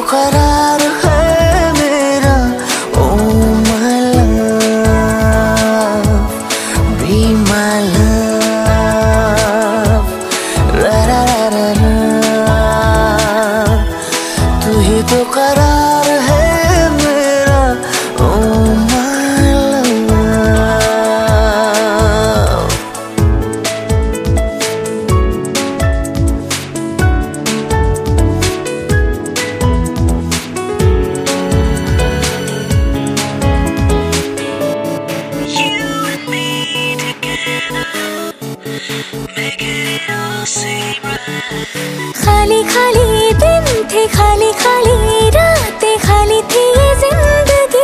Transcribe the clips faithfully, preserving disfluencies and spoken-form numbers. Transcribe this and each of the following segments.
करार है मेरा। Oh my love, be my love, रा रा रा रा, तू ही तो करार है मेरा। ओ माय लव, खाली खाली दिन थे, खाली खाली रातें, खाली थी ये जिंदगी।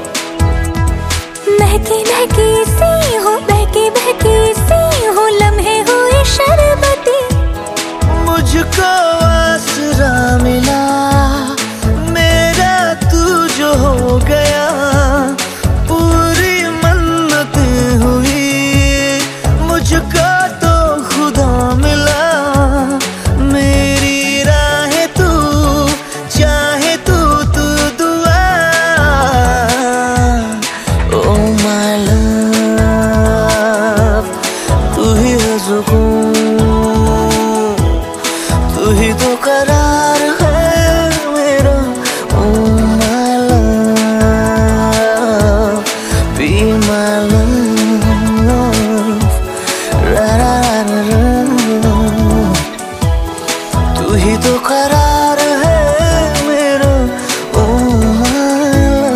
महकी महकी सी हो, बहकी बहकी सी हो, लम्हे हुए शरबती। मुझको आसरा मिला मेरा, तू जो हो गया। पूरी मन्नत हुई मुझको तो खुदा मिला। मेरी राहें तू चाहे तू तू दुआ। ओ माय लव, तू ही है सुकून, तू ही तो करार है मेरा। Oh my love, be my love, रा रा रा रा, तू ही तो करार है मेरा। ओ माय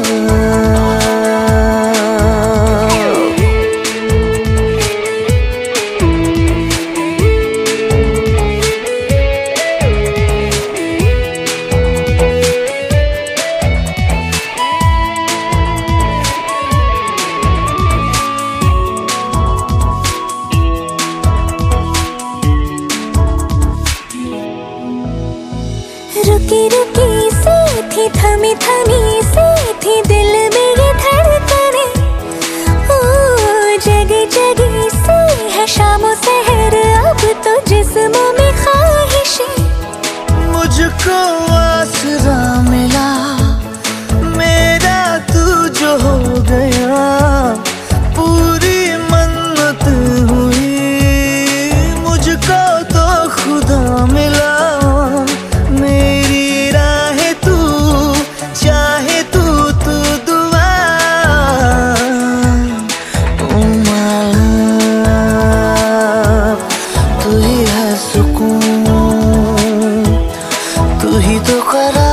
रुकी रुकी सी थी, थमी थमी सी थी दिल में ये धड़कने। ओ जगी जगी सी है शामों सहर, अब तो जिस्मों में ख्वाहिशें। मुझको आसरा मिला मेरा, तू जो हो गया। पूरी मन्नत हुई मुझको तो खुदा मिला। मेरी राहें तू चाहे तू तू दुआ। ओ माय लव, तू ही है सुकून, तू ही तो करा